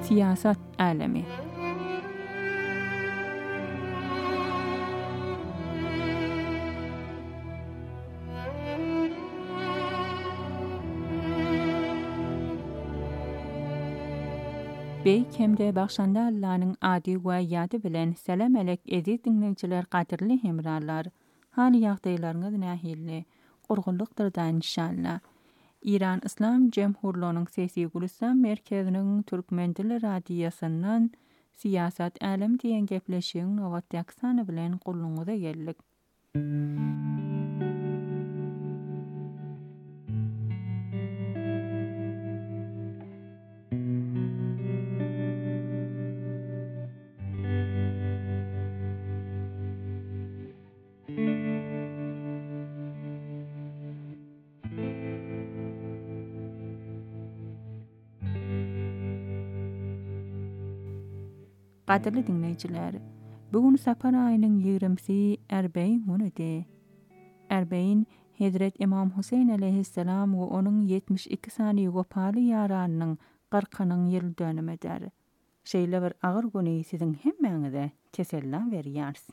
Siyasat alemi. Bey kemde baxşanda Allah'ın adi we ýady bilen selam alek ezi dinleyijiler gadirli hemrarlar. Hali ýagdaýlaryňyz nähilli? Gurgunlukdyr da inşallah. İran İslam Cemhurluğunyň Sesi Gülistan merkeziniň Türkmen dili radiýasyndan siyasat alem diýen gepleşigiň nowat ýaksany bilen gulluňyza geldik. Gadirli dinleyijiler, bugun Safar aýynyň 20-si Erbeýin günüdi. Erbeýin Hezret İmam Huseyn aleyhisselam we onuň 72 sany gopaly ýaranyň 40-nyň ýyl dönümidir. Şeýle bir agyr güni siziň hemmeňize tesellam berýäris.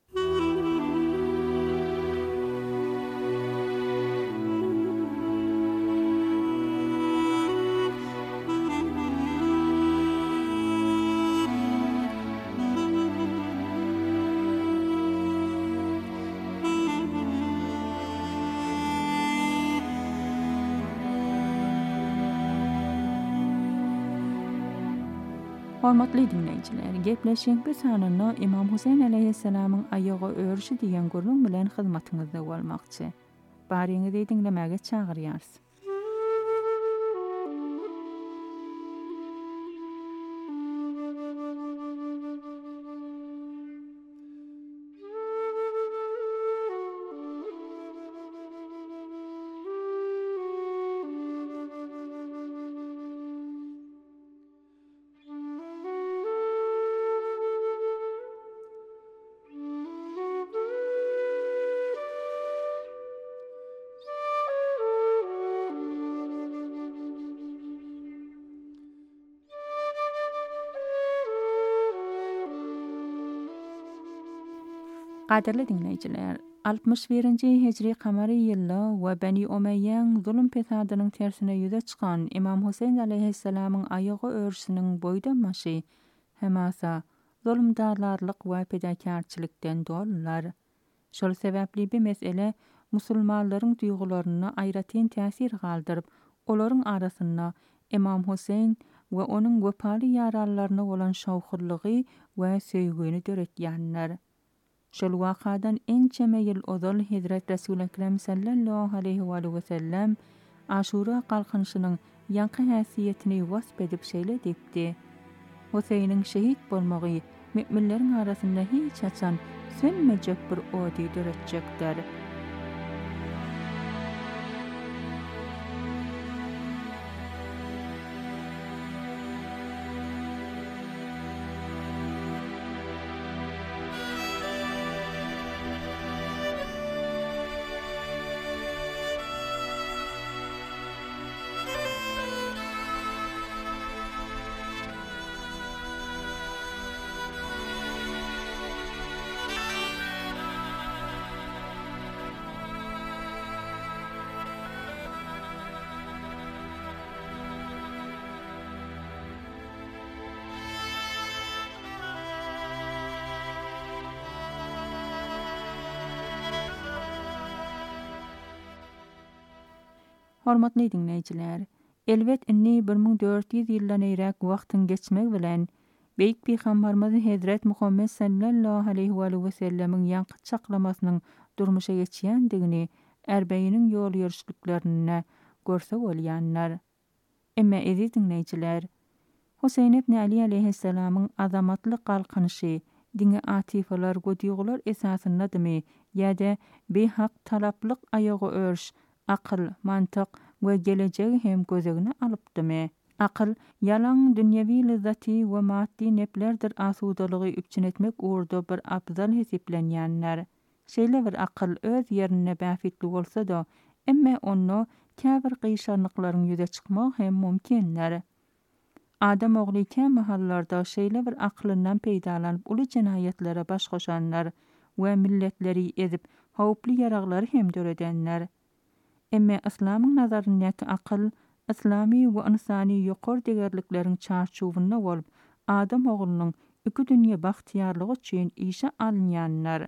Hormatly dinleyijiler, gepleşiňiz sananyny İmam Huseyn aleyhisselamyň aýagy örüşi diýen gurulum bilen hyzmatyňyzda bolmakçy. Baryňyzy dinlemäge çagyrýarys. Gadirli dinleyijiler, 61-nji hijri kamary ýylda we Beni Umayýaň zulüm pesadynyň tersine ýüze çykan İmam Huseyn aleyhisselamyň aýagy örüşiniň boýdamaşy hemasa zulümdarlarlyk we pedakarçylykdan dollar. Şol sebäpli bu mesele musulmanlaryň duýgularyna aýratyn täsir galdyryp, olaryň arasynda İmam Huseyn we onuň gopaly ýaralaryna bolan şowhurlygy we söýgüni döretýänler. Şol wakadan ençeme ýyl ozal Hezret Resul Ekrem sallallahu aleyhi ve sellem Aşura kalkınşynyň ýanky häsiýetini wasp edip şeýle dipdi. Huseyniň şehit bolmagy müminleriň arasynda hiç açan sönmejek bir ody döretjekdir. Hormatly dinleyijiler, elbet inni 1400 ýyldan eýrek wagtyň geçmek bilen Beýik Peýgamberimiz Hezret Muhammed sallallahu aleyhi ve sellemiň ýanky çaklamasynyň durmuşa geçýändigini Erbeýiniň ýol ýörüşliklerine görsek bolýanlar. Emma ezi dinleyijiler, Huseyn ibn Ali aleyhisselamyň azamatly kalkynşy, diňe atifalar godygular esasyndadymy ýa-da behaq talaplyk aýagy örüş, akıl, mantyk we gelejegi hem gözegine alypdymy? Akıl, yalan dünyevi lezzati we maddi neplerdir asudalygy üçin etmek uğurda bir abzal hesiplenýänler. Şeýle bir akıl öz ýerine bäfitli bolsa da, emma onu käbir gyshanlyklaryň ýüze çykmak hem mümkindir. Adam ogly kem mahallarda şeýle bir aklyndan peýdalanyp uly jenaýatlere baş goşanlar we milletleri edip howply ýaraglary hem döredenler. Emme İslamyň nazaryndaky akyl islami we insani ýokary degerlikleriň çarçuwyna bolup Adam oglunyň iki dünýe bagtyarlygy üçin işe alynýanlar.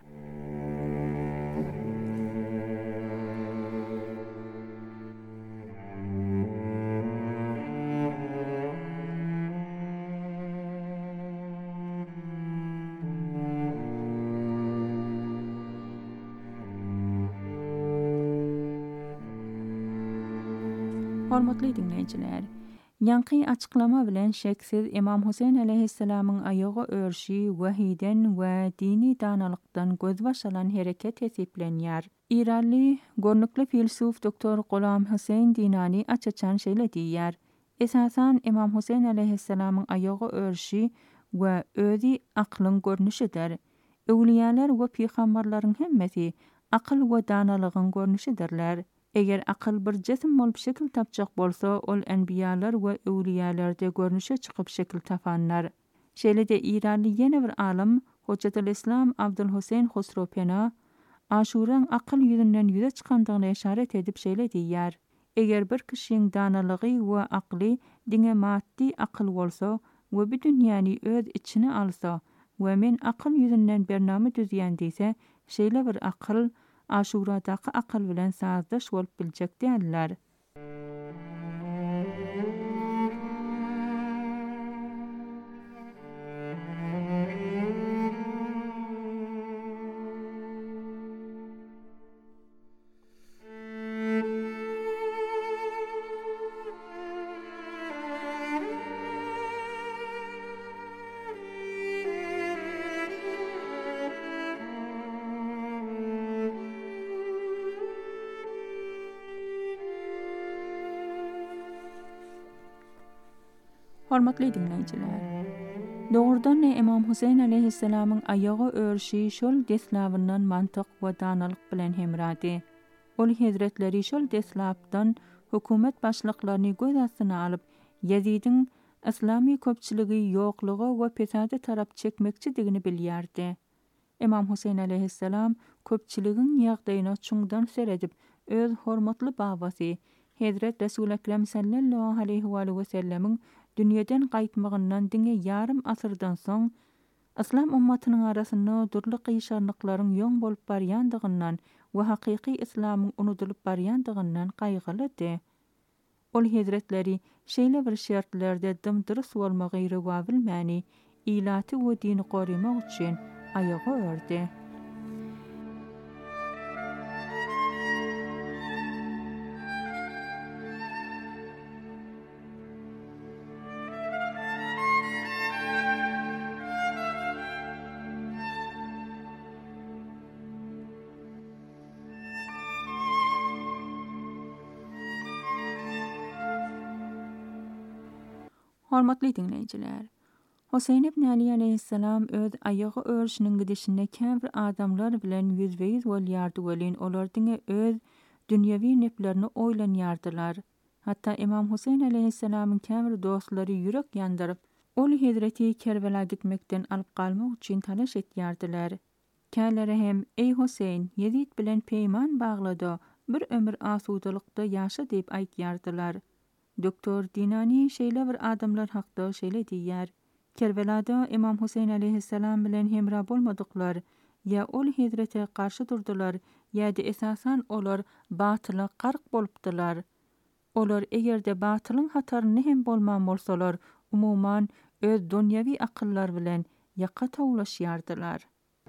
Hormatly dinleýijiler, ýanky açıklama bilen şeksiz İmam Husayn aleyhisselamyň aýagy örşi wahiden we dini danalykdan gözbaş alan hereket hesiplenýär. İranly gornukly filsuf doktor Gulam Husayn Dinani açaçan şeýle diýär. Esasan İmam Husayn aleyhisselamyň aýagy örşi we özi aklyň görnüşidir. Öwliýalar we peýgamberleriň hemmesi akyl we danalygyň görnüşidirler. Eger akyl bir jesm bolup şekil tapjak bolsa, ol enbiýalar we öwliýalerde görnüşe çykyp şekil tapanlar. Şeýle-de İranly ýene bir alim Hojjatul Islam Abdul Husayn Hosropena Aşuraň akyl ýüzünden ýüze çykandygyna işaret edip şeýle diýär. Eger bir kişiň danalygy we akly diňe maddi akyl bolsa we bu dünýäni öz içine alsa we men akyl ýüzünden bername düzýän diýse, şeýle bir akyl Aşuradaky akyl bilen sazdaş bolup biljek diýerler. Hormatly dinleýijiler, dogrudan İmam Husayn aleyhisselamyň aýagy örşi şol deslabyndan mantyk we danalyk bilen hemradi. Ol hazretleri şol deslapdan hökümet başlyklaryny göz astyna alyp Yezidiň islami köpçiligi ýoklugy we pesady tarap çekmekçidigini bilýärdi. İmam Husayn aleyhisselam köpçiligiň ýagdaýyna çuňdan seredip öz hormatly babasy Hazret Resul Ekrem sallallahu aleyhi we sellemiň dünýeden gaýtmagyndan diňe ýarym asyrdan soň İslam ummatynyň arasyna durly gyşanlyklaryň ýoň bolup barýandygyndan we hakyky İslamyň unutulup barýandygyndan gaýgylydy. Ol hazretleri şeýle bir şertlerde dymdyrys bolmagy rıwa bilmäni ilaty we dini gorumak üçin aýagy ördi. Hormatly dinleýijiler, Husayn ibn Ali aleyhisselam öz aýagy örşiniň gidişinde käbir adamlar bilen ýüzbeýiz bolýardy welin olar diňe öz dünýäwi neplerini oýlanýardylar. Hatta İmam Husayn aleyhisselamyň käbir dostlary ýürek ýandyryp, ol Hazreti Kerbela gitmekden alyp galmak üçin talaş etýärdiler. Käleri hem "Ey Husayn, Yezid bilen peýman baglady, bir ömür asudalykda ýaşa" diýip aýtýardylar. Doktor Dinani şeýle bir adamlar hakda şeýle diýär. Kerbelada İmam Husayn aleyhisselam bilen hemra bolmadyklar, ýa ol Hazrete garşy durdular, ýa-da esasan olar batyla gark bolupdylar. Olar egerde batylyň hataryny hem bolman bolsalar, umuman öz dünýäwi akyllar bilen ýaka tawlaşýardylar.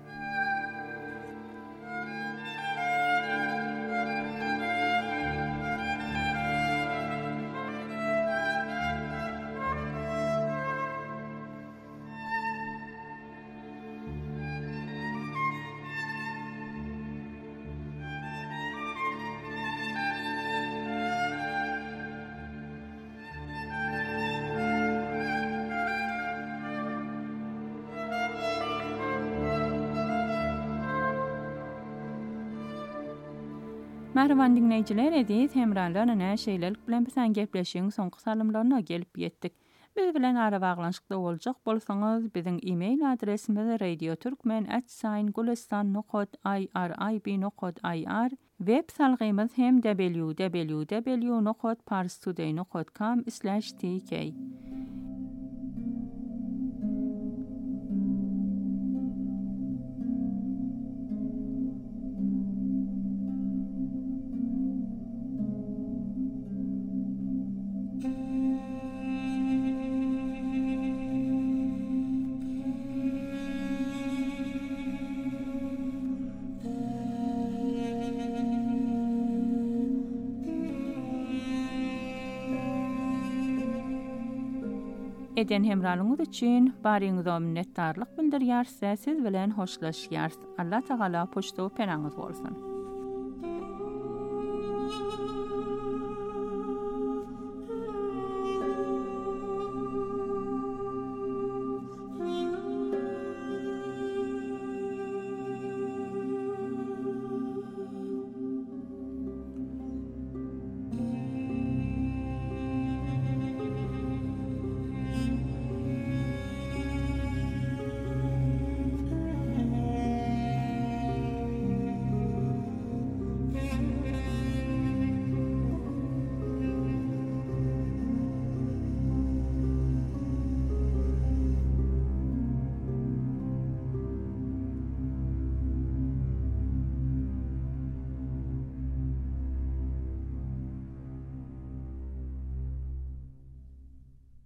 Merhaban dinleyijiler, edis hemralarına şeýlelik bilen bilen gepleşiň soňky salymlaryna gelip ýetdik. Biz bilen ara bağlanışykda boljak bolsaňyz, biziň e-mail adresimiz radioturkmen@gulistan.irib.ir, web salgymyz hem www.parstoday.com/tk. Eden hemralyňyz üçin baryňyza minnetdarlyk bildirýär, siz bilen hoşlaşýar. Allah Taala poşta peraňyz bolsun.